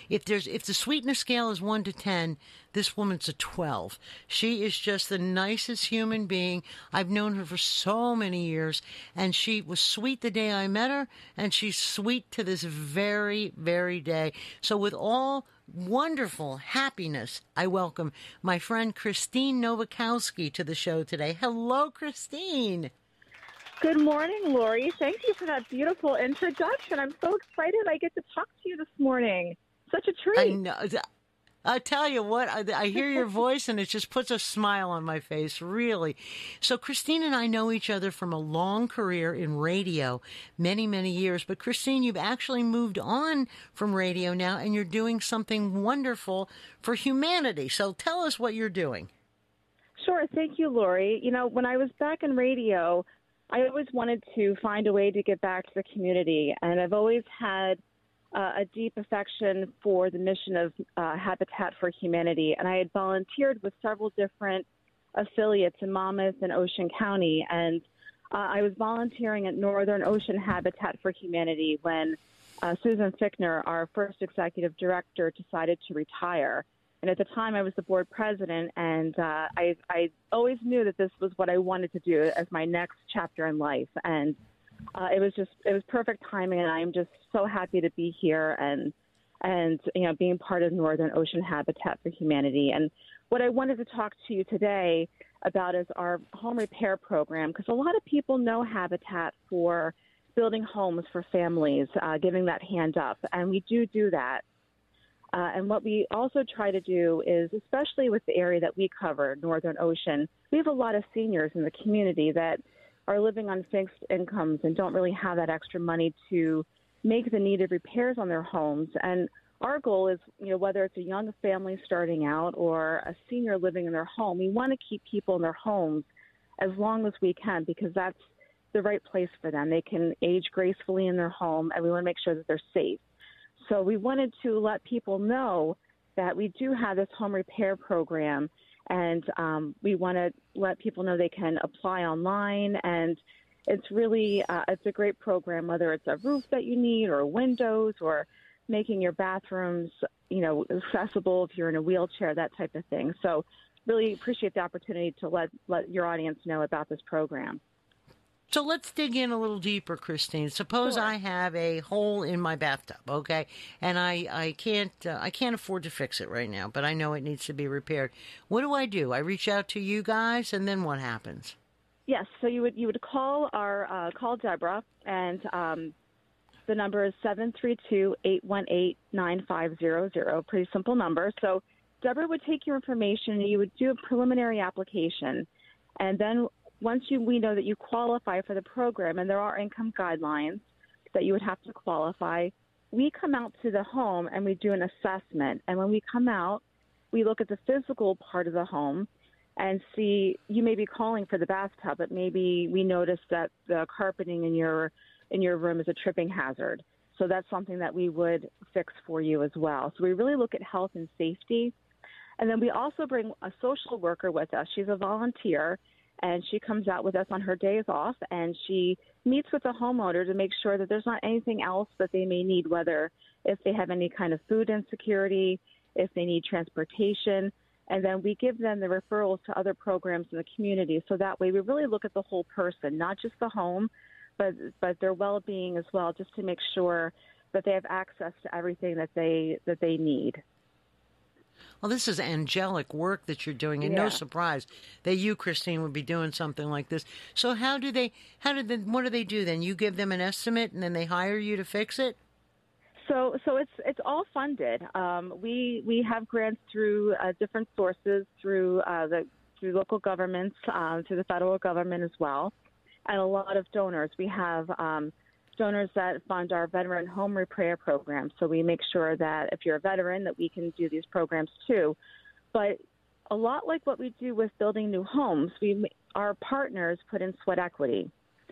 if the sweetness scale is 1 to 10, this woman's a 12. She is just the nicest human being. I've known her for so many years, and she was sweet the day I met her, and she's sweet to this very, very day. So with all wonderful happiness, I welcome my friend Christine Nowakowski to the show today. Hello, Christine. Good morning, Lori. Thank you for that beautiful introduction. I'm so excited I get to talk to you this morning. Such a treat. I know. I tell you what, I hear your voice and it just puts a smile on my face, really. So Christine and I know each other from a long career in radio, many, many years. But Christine, you've actually moved on from radio now and you're doing something wonderful for humanity. So tell us what you're doing. Sure. Thank you, Lori. You know, when I was back in radio, I always wanted to find a way to get back to the community. And I've always had a deep affection for the mission of Habitat for Humanity. And I had volunteered with several different affiliates in Monmouth and Ocean County. And I was volunteering at Northern Ocean Habitat for Humanity when Susan Fickner, our first executive director, decided to retire. And at the time, I was the board president, and I always knew that this was what I wanted to do as my next chapter in life. And it was perfect timing, and I'm just so happy to be here and you know, being part of Northern Ocean Habitat for Humanity. And what I wanted to talk to you today about is our home repair program, because a lot of people know Habitat for building homes for families, giving that hand up, and we do that. And what we also try to do is, especially with the area that we cover, Northern Ocean, we have a lot of seniors in the community that are living on fixed incomes and don't really have that extra money to make the needed repairs on their homes. And our goal is, you know, whether it's a young family starting out or a senior living in their home, we want to keep people in their homes as long as we can, because that's the right place for them. They can age gracefully in their home, and we want to make sure that they're safe. So we wanted to let people know that we do have this home repair program, and we want to let people know they can apply online. And it's really it's a great program, whether it's a roof that you need or windows or making your bathrooms, you know, accessible if you're in a wheelchair, that type of thing. So really appreciate the opportunity to let your audience know about this program. So let's dig in a little deeper, Christine. Suppose Sure. I have a hole in my bathtub, okay, and I can't afford to fix it right now, but I know it needs to be repaired. What do? I reach out to you guys, and then what happens? Yes, so you would call call Deborah, and the number is 732-818-9500. Pretty simple number. So Deborah would take your information, and you would do a preliminary application, and then once we know that you qualify for the program, and there are income guidelines that you would have to qualify, we come out to the home and we do an assessment. And when we come out, we look at the physical part of the home and see, you may be calling for the bathtub, but maybe we notice that the carpeting in your room is a tripping hazard. So that's something that we would fix for you as well. So we really look at health and safety. And then we also bring a social worker with us. She's a volunteer, and she comes out with us on her days off, and she meets with the homeowner to make sure that there's not anything else that they may need, whether if they have any kind of food insecurity, if they need transportation. And then we give them the referrals to other programs in the community. So that way we really look at the whole person, not just the home, but their well-being as well, just to make sure that they have access to everything that they need. Well, this is angelic work that you're doing, and no surprise that you, Christine, would be doing something like this. So what do they do then? You give them an estimate, and then they hire you to fix it? So it's all funded. We have grants through different sources, through local governments, through the federal government as well, and a lot of donors. We have donors that fund our veteran home repair program. So we make sure that if you're a veteran, that we can do these programs too. But a lot like what we do with building new homes, our partners put in sweat equity.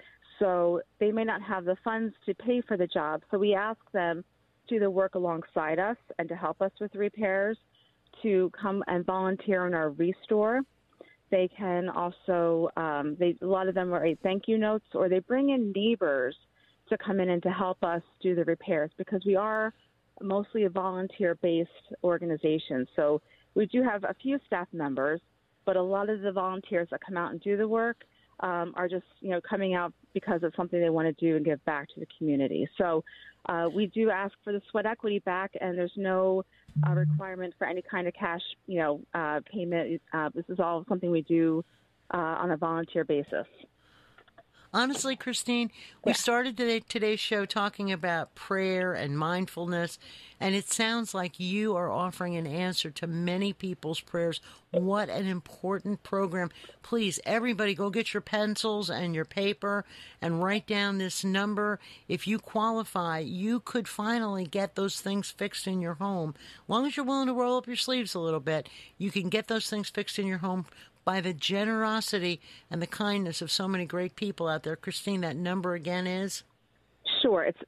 So they may not have the funds to pay for the job. So we ask them to either work alongside us and to help us with repairs, to come and volunteer in our restore. They can also, a lot of them write thank you notes, or they bring in neighbors to come in and to help us do the repairs, because we are mostly a volunteer-based organization. So we do have a few staff members, but a lot of the volunteers that come out and do the work are just, coming out because of something they want to do and give back to the community. So we do ask for the sweat equity back, and there's no requirement for any kind of cash, payment. This is all something we do on a volunteer basis. Honestly, Christine, we started today's show talking about prayer and mindfulness, and it sounds like you are offering an answer to many people's prayers. What an important program. Please, everybody, go get your pencils and your paper and write down this number. If you qualify, you could finally get those things fixed in your home. As long as you're willing to roll up your sleeves a little bit, you can get those things fixed in your home by the generosity and the kindness of so many great people out there. Christine, that number again is? Sure. It's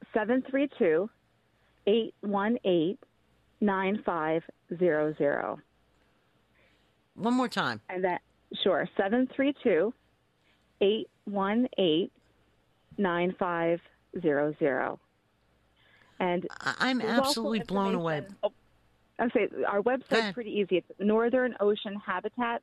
732-818-9500. One more time. And that, sure, 732-818-9500. And I'm absolutely blown away. I'll say our website's pretty easy. It's northernoceanhabitat.org.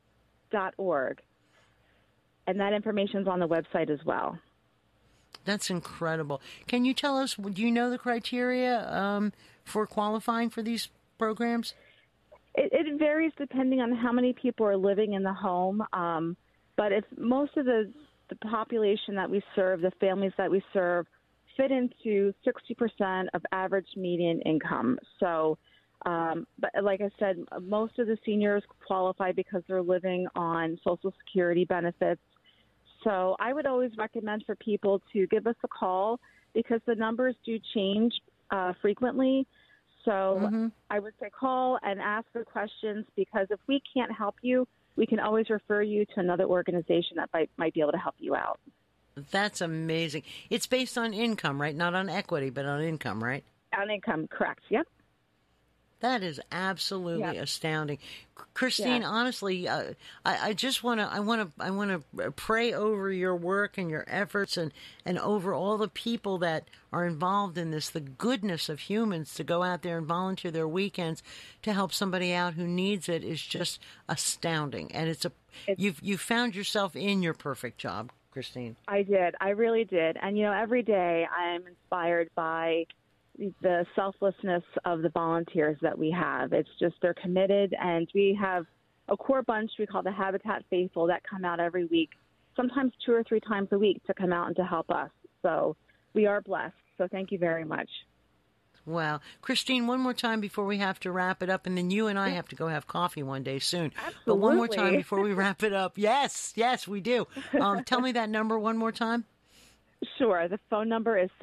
And that information is on the website as well. That's incredible. Can you tell us, do you know the criteria for qualifying for these programs? It varies depending on how many people are living in the home. But if most of the population that we serve, the families that we serve, fit into 60% of average median income. So, but like I said, most of the seniors qualify because they're living on Social Security benefits. So I would always recommend for people to give us a call because the numbers do change frequently. So I would say call and ask the questions, because if we can't help you, we can always refer you to another organization that might be able to help you out. That's amazing. It's based on income, right? Not on equity, but on income, right? On income, correct. Yep. That is absolutely astounding, Christine. Honestly, I just want to pray over your work and your efforts and over all the people that are involved in this. The goodness of humans to go out there and volunteer their weekends to help somebody out who needs it is just astounding. And you found yourself in your perfect job, Christine. I did. I really did. And every day I'm inspired by the selflessness of the volunteers that we have. It's just they're committed, and we have a core bunch we call the Habitat Faithful that come out every week, sometimes 2 or 3 times a week, to come out and to help us. So we are blessed. So thank you very much. Wow. Christine, one more time before we have to wrap it up, and then you and I have to go have coffee one day soon. Absolutely. But one more time before we wrap it up. Yes, we do. Tell me that number one more time. Sure. The phone number is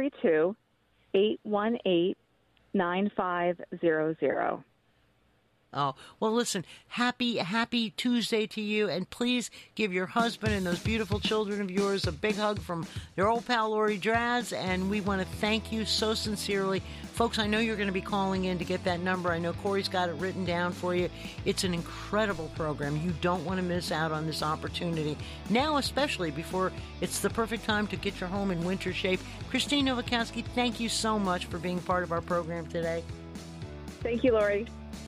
732-818-9500. Oh, well, listen, happy Tuesday to you, and please give your husband and those beautiful children of yours a big hug from your old pal Lori Draz, and we want to thank you so sincerely. Folks, I know you're going to be calling in to get that number. I know Corey's got it written down for you. It's an incredible program. You don't want to miss out on this opportunity. Now, especially before it's the perfect time to get your home in winter shape. Christine Nowakowski, thank you so much for being part of our program today. Thank you, Lori.